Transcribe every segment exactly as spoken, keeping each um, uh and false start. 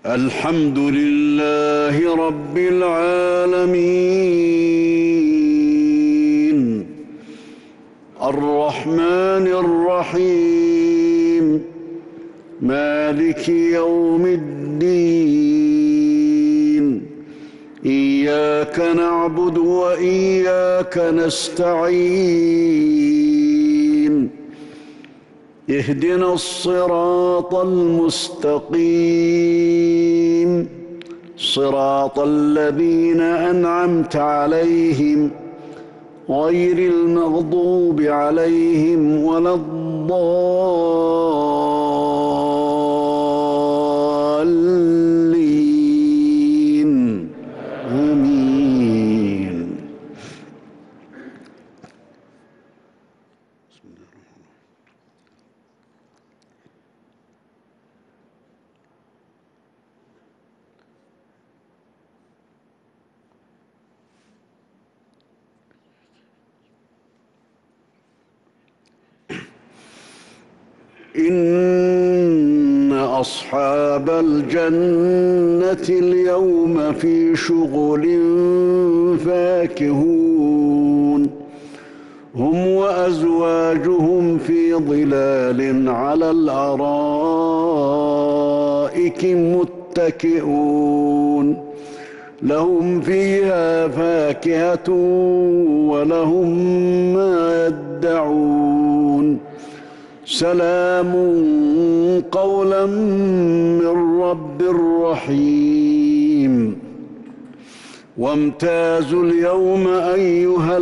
الحمد لله رب العالمين الرحمن الرحيم مالك يوم الدين إياك نعبد وإياك نستعين اهدنا الصراط المستقيم صراط الذين أنعمت عليهم غير المغضوب عليهم ولا الضالين آمين. إن أصحاب الجنة اليوم في شغل فاكهون هم وأزواجهم في ظلال على الأرائك متكئون لهم فيها فاكهة ولهم ما يدعون سلام قولا من رب رحيم. وامتازوا اليوم أيها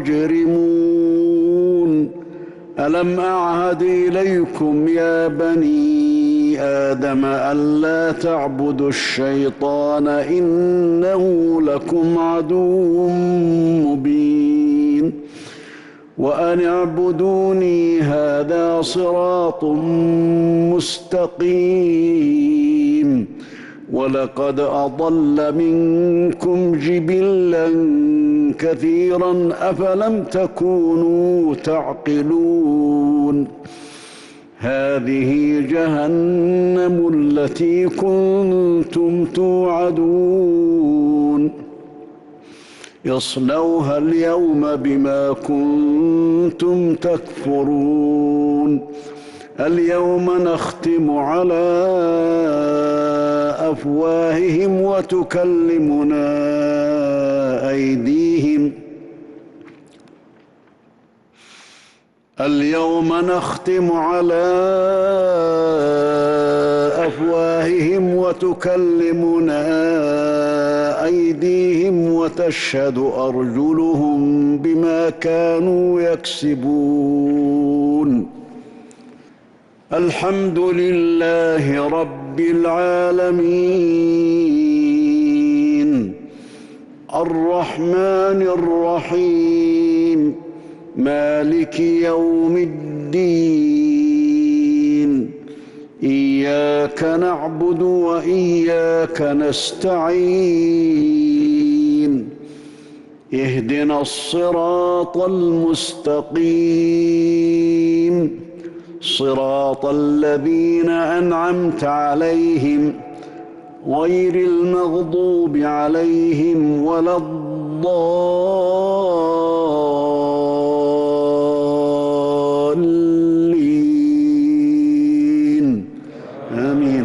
المجرمون ألم أعهد إليكم يا بني آدم ألا تعبدوا الشيطان إنه لكم عدو مبين وأن اعبدوني هذا صراط مستقيم ولقد أضل منكم جبلا كثيرا أفلم تكونوا تعقلون هذه جهنم التي كنتم توعدون يصلوها اليوم بما كنتم تكفرون اليوم نختم على أفواههم وتكلمنا أيديهم اليوم نختم على أفواههم وتكلمنا أيديهم وتشهد أرجلهم بما كانوا يكسبون الحمد لله رب العالمين الرحمن الرحيم مالك يوم الدين إياك نعبد وإياك نستعين اهدنا الصراط المستقيم صراط الذين أنعمت عليهم غير المغضوب عليهم ولا الضالين آمين.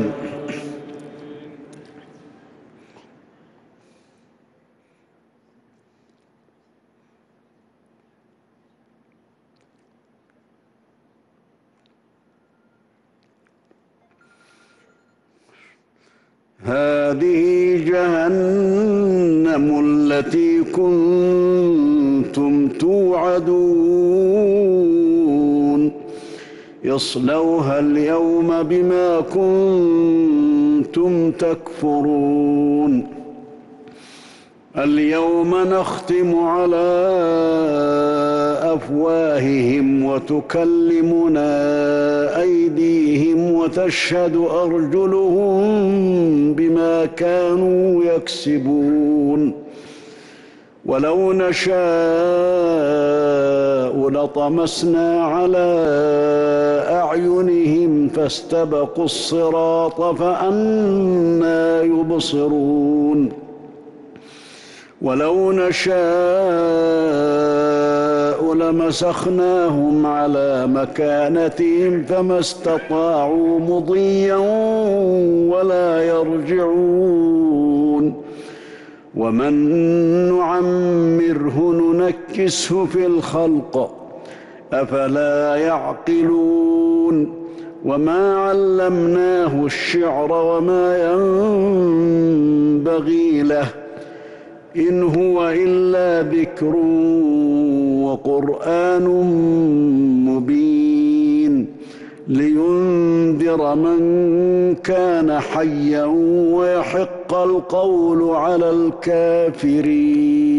هذه جهنم التي كنتم توعدون يصلوها اليوم بما كنتم تكفرون اليوم نختم على أفواههم وتكلمنا أيديهم وتشهد أرجلهم بما كانوا يكسبون ولو نشاء لطمسنا على أعينهم فاستبقوا الصراط فأنى يبصرون ولو نشاء لمسخناهم على مكانتهم فما استطاعوا مضيا ولا يرجعون ومن نعمره ننكسه في الخلق أفلا يعقلون وما علمناه الشعر وما ينبغي له إن هو إلا ذكر وقرآن مبين لينذر من كان حيا ويحق القول على الكافرين.